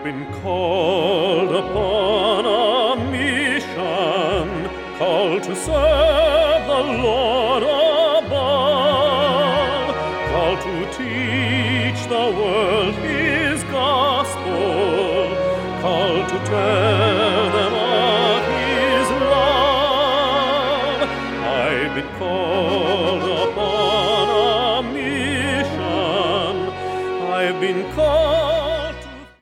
been called upon a mission, called to serve the Lord above, called to teach the world His gospel, called to tell them of His love. I've been called upon a mission. I've been called